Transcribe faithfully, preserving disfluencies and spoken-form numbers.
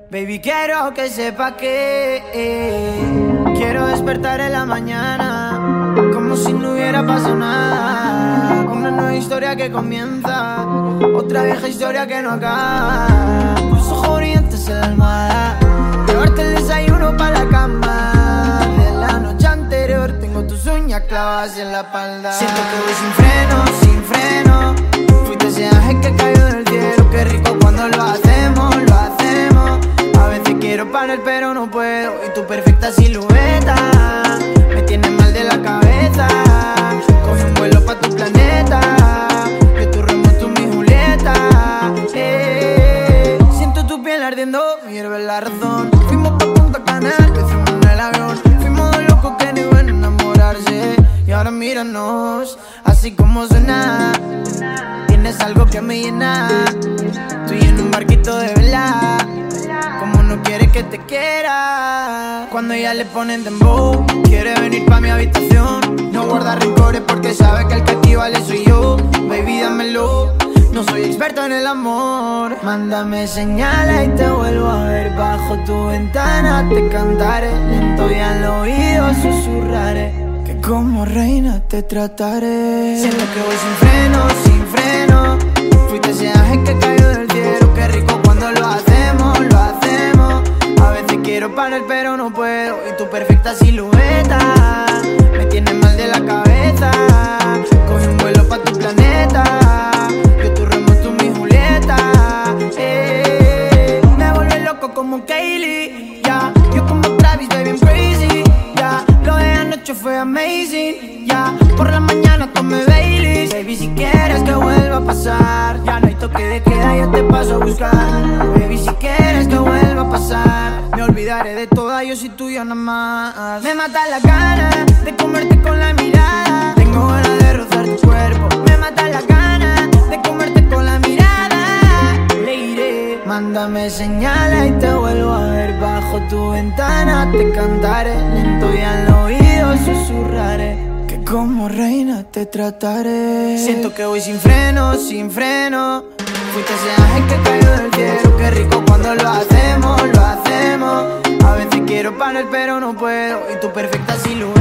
Baby, quiero que sepa que eh, quiero despertar en la mañana como si no hubiera pasado nada. Una nueva historia que comienza, otra vieja historia que no acaba. Tus ojos brillantes en la almohada, llevarte el desayuno pa' la cama. De la noche anterior tengo tus uñas clavadas en la espalda. Siento que voy sin freno, sin freno. Fuiste ese ángel que cayó del cielo. Qué rico cuando lo hacemos, lo hacemos. A veces quiero parar pero no puedo. Y tu perfecta silueta me tiene mal de la cabeza. Coge un vuelo pa' tu planeta, que tu remo, tú mi Julieta. eh, Siento tu piel ardiendo, me hierve la razón. Fuimos pa' Punta Cana, lo hicimos en el avión. Fuimos dos locos que no iban a enamorarse. Y ahora míranos, así como suena. Tienes algo que me llena. Estoy en un barquito de vela. Como no quiere que te quiera. Cuando ella le ponen dembow, quiere venir pa' mi habitación. No guarda rencores porque sabe que el que aquí vale soy yo. Baby, dámelo, no soy experto en el amor. Mándame señales y te vuelvo a ver. Bajo tu ventana te cantaré, lento y al oído susurraré, que como reina te trataré. Siento que voy sin freno, sin freno. Fuiste ese ángel que cayó del cielo. Qué rico cuando lo hacemos, lo hacemos. A veces quiero parar pero no puedo. Y tu perfecta silueta me tiene mal de la cabeza. Coge un vuelo pa' tu planeta, yo tu remo, tú mi Julieta. eh, Me vuelve loco como Kaylee, ya. Yeah. Yo como Travis, baby, I'm crazy, ya. Yeah. Lo de anoche fue amazing, ya. Yeah. Por la mañana tomé Baileys. Baby, si quieres que vuelva a pasar, ya no hay toque de queda, yo te paso a buscar. Baby, si quieres que vuelva a pasar, me olvidaré de toda, yo soy tuyo nada más. Me mata la gana de comerte con la mirada. Tengo ganas de rozar tu cuerpo. Me mata la gana de comerte con la mirada. Le iré, mándame señales y te vuelvo a ver. Bajo tu ventana te cantaré, lento y al oído susurraré, que como reina te trataré. Siento que voy sin freno, sin freno. Fuiste ese ángel que cayó del cielo. Qué rico cuando lo hacemos, lo hacemos. A veces quiero parar pero no puedo. Y tu perfecta silueta